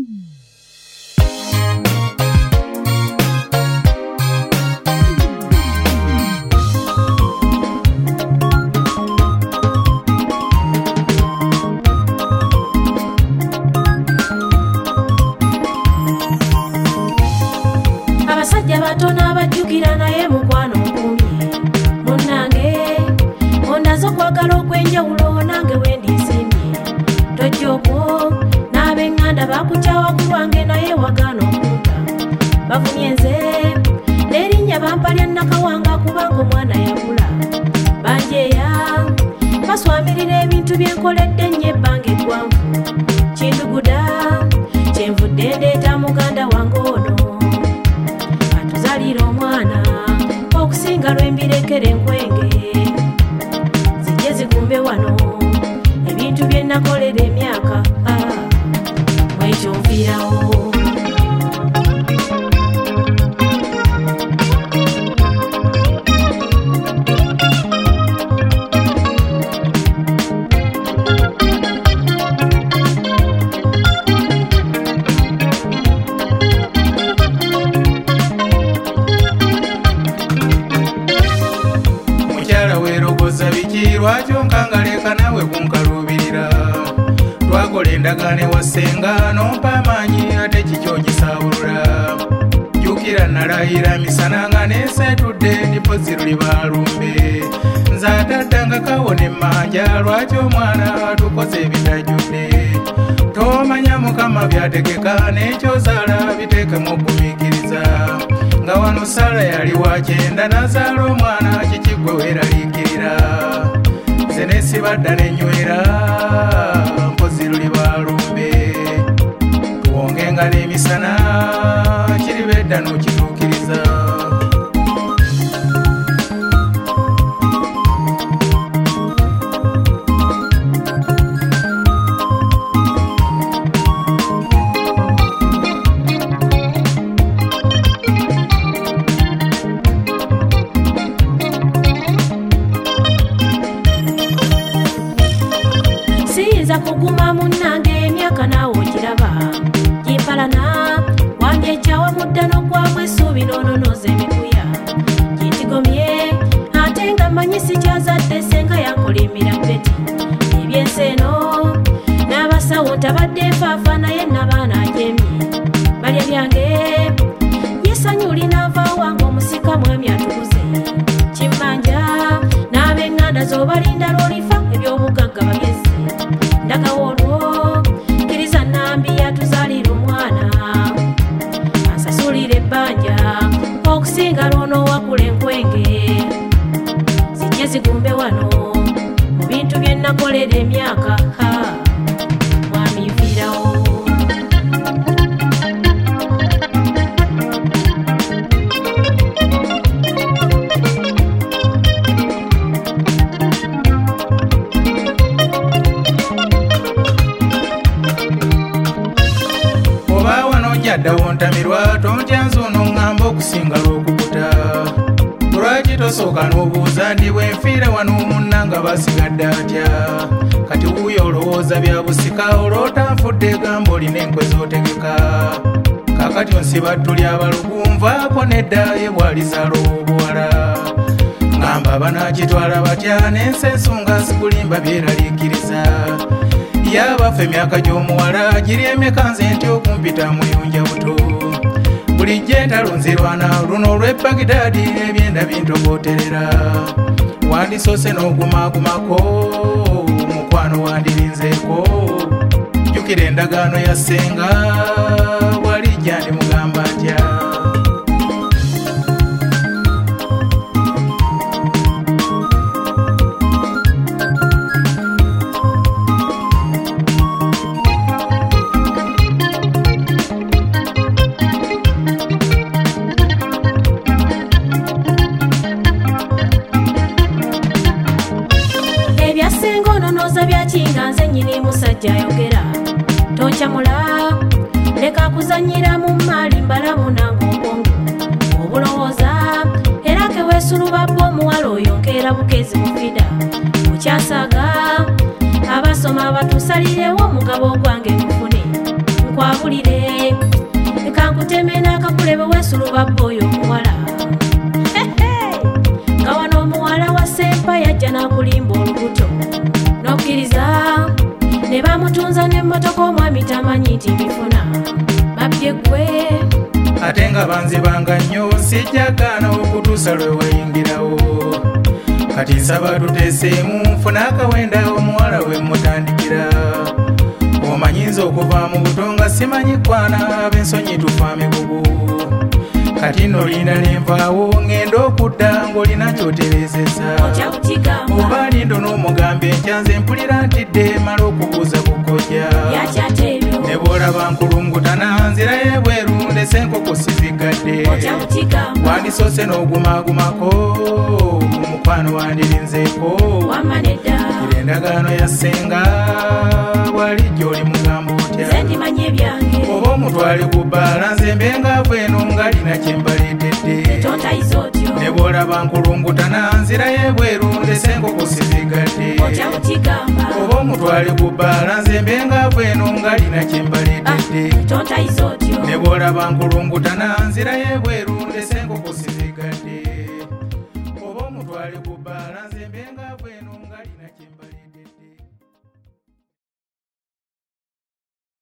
Abasajja batono abajjukira naye mukwano okumye munnange ondazo kwagala okwenjawulo nange wendisimye tojjoko n'ab'eŋŋanda bakukyawa ku lwange naye wagaana okunta bavumye nze n'erinnya bampalya Nakawanga kubanga omwana yabula banjeeya baswamirira ebintu byenkoledde nnyo ebbanga eggwanvu kinduguda kyenvudde ndeeta muganda wange ono atuzalira omwana okusinga lwembirekere enkwenge zijje zigumbe wano ebintu bye nakolera emyaka mwekyo nfiirawo. Lwaki onkangaleka nawe kunkalubirira twakola endagaano ewasenga nompa amaanyi ate kikyo gisawulula jjukira nalayira misana nga neesetudde ndipozi luli balumbe nze ataddanga kawona emmanja lwaki omwana atukoze ebitajjudde tomanya Mukama byategeka n'ekyozaala biteekemu okumiikiriza nga wano Sala yali wakyenda nazaala omwana kikigwe weeraliikirira Nesibadda nenywera mpozi luli balumbe tuwongenga n'emisana kiribedda n'okituukiriza. Siyinza kuguma munnange emyaka naawe okiraba gimpalana wandyeekyawa mudda n'ogwamu essuubi n'ononoza emikuya gintigomye ate nga mmanyi sikyazadde senga yankolimira peti ebyensi eno n'abasawo ntabadde nfaafa naye nabaana ajemye balya byange yesanyu linava wange omusika mwami atukuze kimmanja n'ab'eŋŋanda z'obalinda lw'olifa eby'obugagga bagezi ndakawolwo kiriza nambi yatuzalira omwana ansasulira ebbanja okusinga lwono wakula enkwenge zijje zigumbe wano mu bintu bye nakolera emyaka mwami nfiirawo. Wontamirwa tontya nze ono ŋŋamba okusinga lw'okukuta lwaki tosooka n'obuuza ndi bwe nfiira wano munnanga basigadde atya kati wuuyo olowooza bya busika olw'otanfudde gamba olina enkwe z'otegeka kaakati onsiba tuli abalugu nvaako nedda ye bwalizaala obuwala ŋŋamba banaakitwala batya n'ensi ensunga zikulimba byeraliikiriza yabafe emyaka gy'omuwala giri emeka nze nti okumpita muyunja buto bulijjo entalunzirwana luno olw'Ebagdaadi ebyenda bintogooterera wandisoose n'ogumaagumako mukwano wandirinzeeko jjukira endagaano ya ssenga bwalijja ndimugamba ntya. Byakinga nze nnyini musajja ayogera toncamula leka kuzanyira mu maali mbalamu nange obwongo obulowooza era keweesulubabba omuwala oyo nkeera bukezi mufida mukyasaaga abasoma batusalirewo omugabo gwange nkufune nkwaba mpulire kankuteme n'akakulebe weesuluba bboyo omuwala nga wano omuwala wa sempa yajja n'akulimba olubuto n'okkiriza ne bamutunza n'emmotoka omwami tamanyi nti bifuna babye gwe ate nga banzibanga nnyo sijjagaana okutuusa lwe wayingirawo kati nsaba tuteeseemu nfuna akawenda omuwala we mutandikira omanyinza okuva mu buto nga simanyi kwana ab'ensonyi tufa migugu kati nno linda nenvaawo ngenda okudda ng'olina kyoterezeza oba lindo n'omugambe enkyanze mpulira ntidde mala okubuuza kukojja ne bw'olaba nkulungutana nzirayo ebweru ndese enkoko sizigadde wandisoose n'ogumaagumako omukwano wandirinzeeko gira endagaano yassenga bwalijjo oli mugambo otya oba omutwale ku bbaala nze mbengaavu eno ng'alina kye mbaleetedde ne bw'olaba nkulungutana nzirayo ebweru ndese enkoko sizigadde oba omutwale ku bbaala nze mbengaavu eno ng'alina kye mbaleetedde ne bw'olaba nkulungutana nzirayo ebweru ndese enkoko sizigadde oba omutwale ku bbaala nze mbenga